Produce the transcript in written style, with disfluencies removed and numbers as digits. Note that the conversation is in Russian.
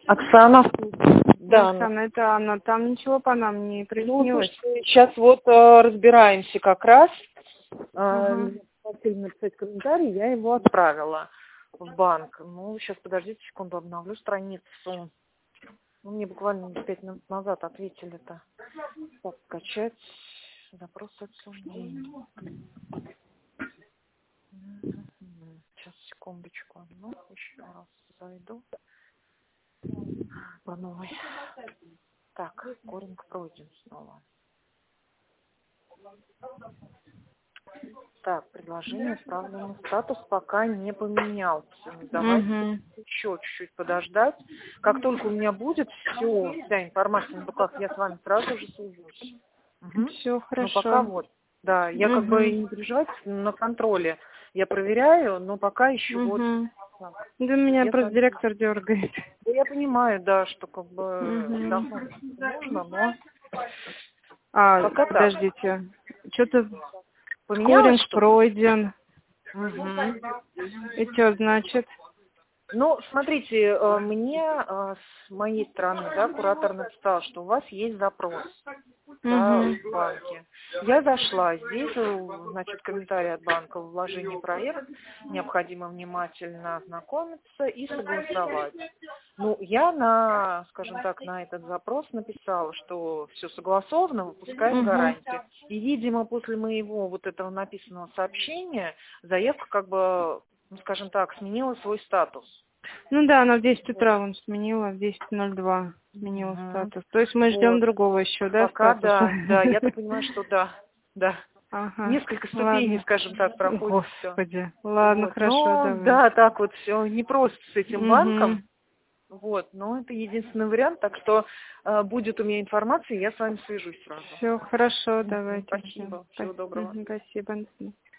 Оксана. Да. Оксана, это Анна. Там ничего по нам не прояснилось? Сейчас вот разбираемся как раз. Ага. Хотели написать комментарий, я его отправила в банк. Ну, сейчас подождите секунду, обновлю страницу. Ну, мне буквально 5 минут назад ответили-то. Так, скачать запрос обсуждения. Сейчас, секундочку. Ну, еще раз зайду по новой. Так, коринг пройден снова. Так, предложение отправлено. Статус пока не поменялся. Давайте еще чуть-чуть подождать. Как только у меня будет вся информация на руках, я с вами сразу же свяжусь. Все хорошо. Но пока вот, да, я как бы не переживайте, на контроле я проверяю, но пока еще вот. Так. Да меня просто директор дергает. Да, я понимаю, да, что как бы давно нужно, но пока подождите, что-то поменялось, коринг пройден. И что значит? Ну, смотрите, мне с моей стороны, да, куратор написал, что у вас есть запрос в банке. Я зашла, здесь, значит, комментарий от банка в вложении проект, необходимо внимательно ознакомиться и согласовать. Ну, я скажем так, на этот запрос написала, что все согласовано, выпускаем гарантию. И, видимо, после моего вот этого написанного сообщения заявка как бы, ну, скажем так, сменила свой статус. Ну да, она в 10 утра он сменила, в 10:02 сменила статус. То есть мы ждем другого еще, да, пока, статуса? да, я так понимаю, что да. Ага. Несколько ступеней, скажем так, проходит все. Господи, ладно, Вот. хорошо, Но, давай. да, так вот все непросто с этим банком. Вот, но это единственный вариант, так что будет у меня информация, я с вами свяжусь сразу. Все хорошо, давайте. Спасибо, всего доброго. Спасибо.